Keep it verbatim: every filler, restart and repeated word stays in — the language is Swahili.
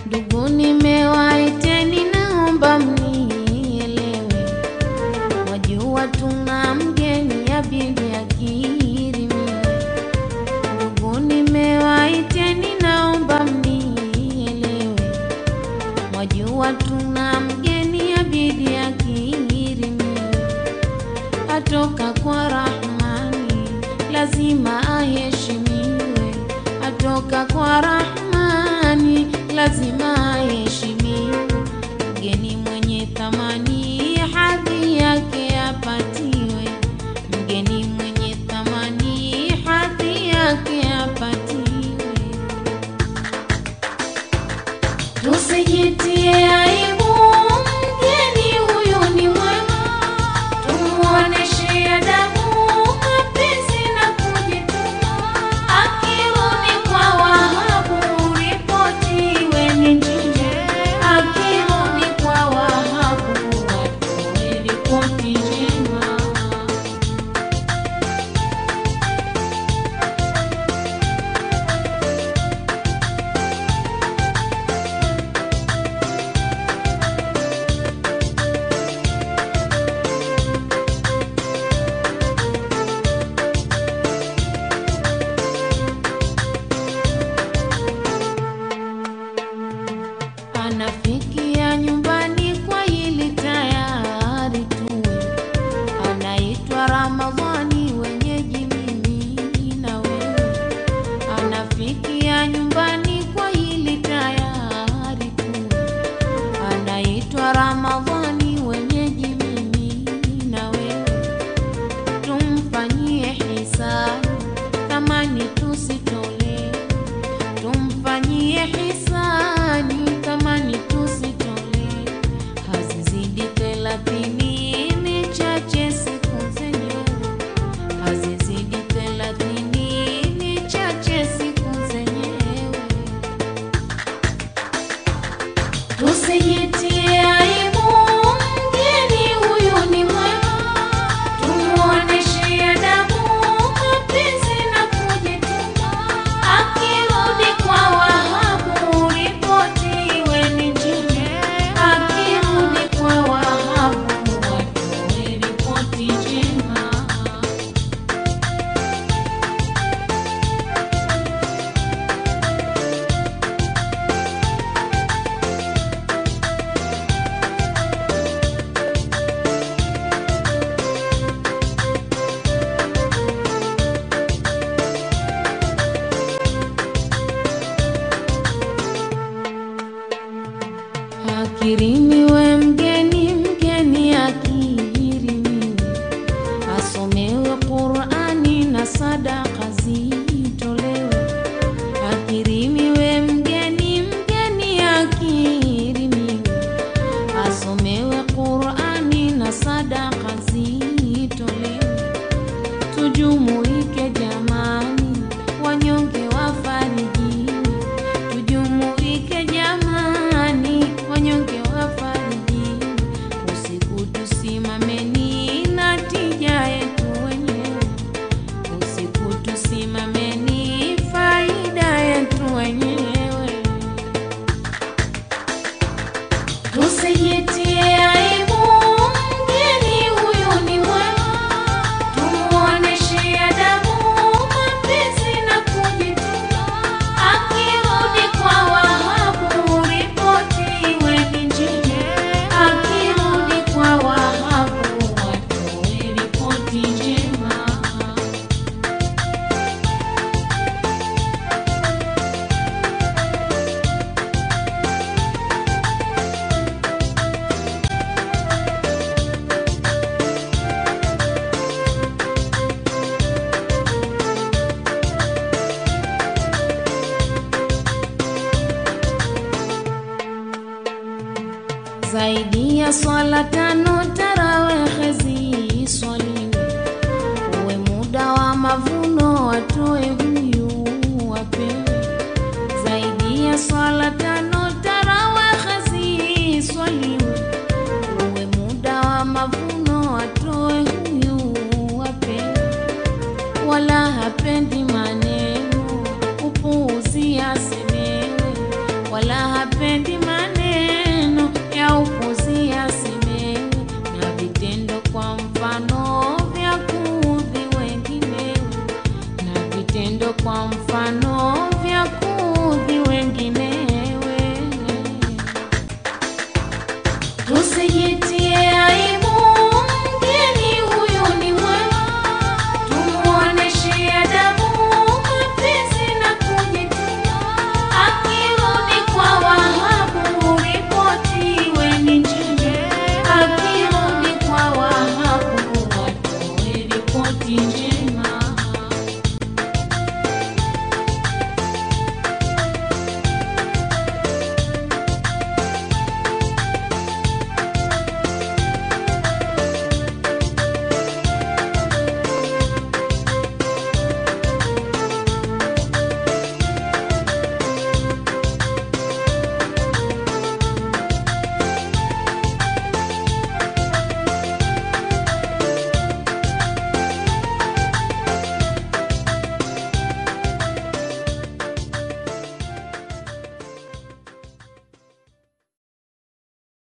Ndugu nimewaiteni naomba mnielewe, wajua tuna mgeni yabidi akirimiwe. Ndugu nimewaiteni naomba mnielewe, wajua tuna mgeni yabidi akirimiwe. Atoka kwa Rahmani lazima aheshimiwe, atoka kwa Rahmani lazima aheshimiwe. Mgeni mwenye thamani hadhi yake apatiwe, mgeni mwenye thamani hadhi yake apatiwe. Tusijitie aibu, mgeni huyu ni mwema, tumuoneshe adabu, mapenzi na kujituma. Akirudi kwa Wahabu ripoti iwe ni njema, akirudi kwa Wahabu watoe ripoti njema. Anafikia nyumbani kwa hili tayari tuwe, anaitwa Ramadhani wenyeji mimi na wewe. Anafikia nyumbani kwa hili tayari tuwe, anaitwa Ramadhani wenyeji mimi na wewe. Tumfanyie hisani thamani tusitole, tumfanyie hisani thamani tusitole. Hazizidi thelathini ni chache siku zenyewe, hazizidi thelathini ni chache siku zenyewe. Tusijitie aibu, mgeni huyu ni mwema, tumuoneshe adabu, mapenzi na kujituma. Akirudi kwa Wahabu ripoti iwe ni njema, akirudi kwa Wahabu watoe ripoti njema. Akirimiwe mgeni, mgeni akirimiwe, asomewe Qur'ani na sadaka zitolewe. Akirimiwe mgeni, mgeni akirimiwe, asomewe Qur'ani na sadaka zitolewe. Tujumuike jamani, wanyonge wafarijiwe, tujumuike jamani, wanyonge wafarijiwe. Usiku tusimameni na tija yetu wenyewe, usiku tusimameni faida yetu wenyewe. Tusijitie aibu, mgeni huyu ni mwema, tumuoneshe adabu, mapenzi na kujituma. Akirudi kwa Wahabu ripoti iwe ni njema, akirudi kwa Wahabu watoe ripoti njema. Zaidi ya swala tano tarawih ziswaliwe, uwe muda wa mavuno watoe huyu wapewe. Zaidi ya swala tano tarawih ziswaliwe, uwe muda wa mavuno watoe huyu wapewe. Wala hapendi maneno upuuzi asemewe, wala hapendi